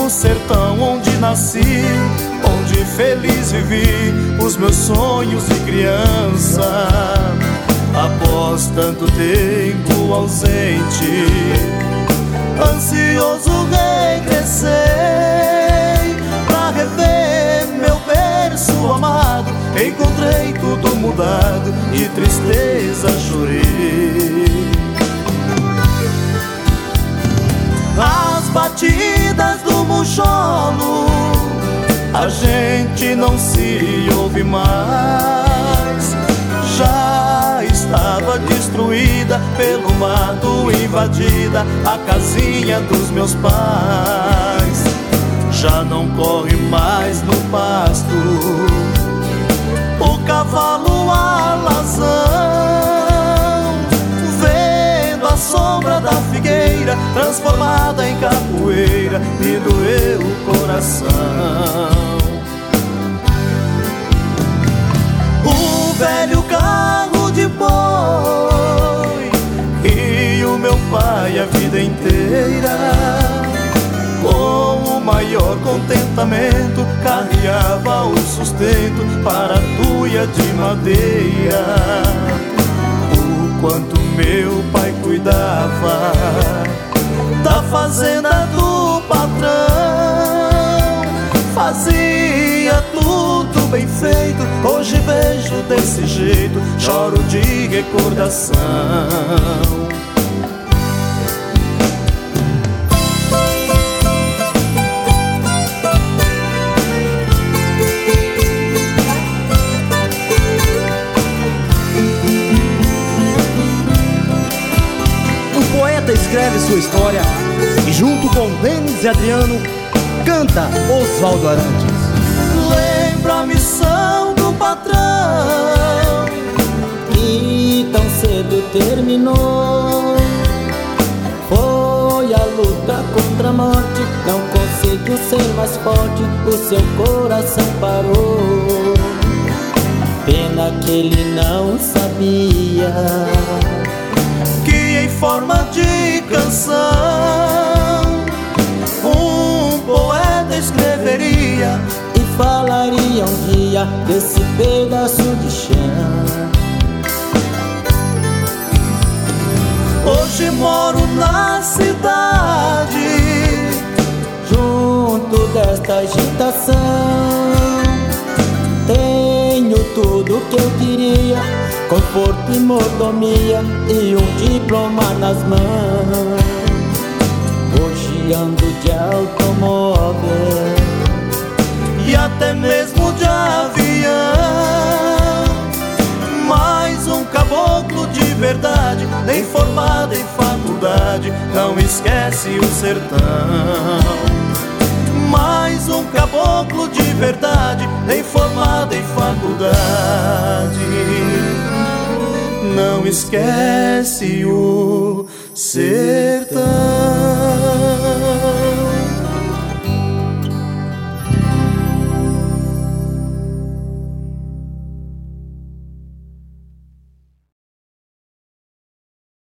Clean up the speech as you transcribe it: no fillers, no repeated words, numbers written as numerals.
sertão onde nasci, onde feliz vivi os meus sonhos de criança. Após tanto tempo ausente, ansioso regressei pra rever meu berço amado. Encontrei tudo mudado e tristeza chorei. As batidas do mujolo a gente não se ouve mais. Já estava destruída pelo mato, invadida a casinha dos meus pais. Já não corre mais no pasto o cavalo alazão, vendo a sombra da figueira transformada em capoeira, me doeu o coração. O velho carro de boi e o meu pai a vida inteira, com o maior contentamento, carreava o sustento para a tuia de madeira. O quanto meu pai cuidava da fazenda do patrão, fazia tudo bem feito. Hoje vejo desse jeito, choro de recordação. Escreve sua história e junto com Denis e Adriano canta Oswaldo Arantes. Lembra a missão do patrão que tão cedo terminou. Foi a luta contra a morte, não conseguiu ser mais forte, o seu coração parou. Pena que ele não sabia que em forma de canção um poeta escreveria e falaria um dia desse pedaço de chão. Hoje moro na cidade, junto desta agitação. Tenho tudo que eu queria, conforto e mordomia e um diploma nas mãos. Hoje ando de automóvel e até mesmo de avião. Mais um caboclo de verdade, nem formado em faculdade, não esquece o sertão. Mais um caboclo de verdade, nem formado em faculdade, não esquece o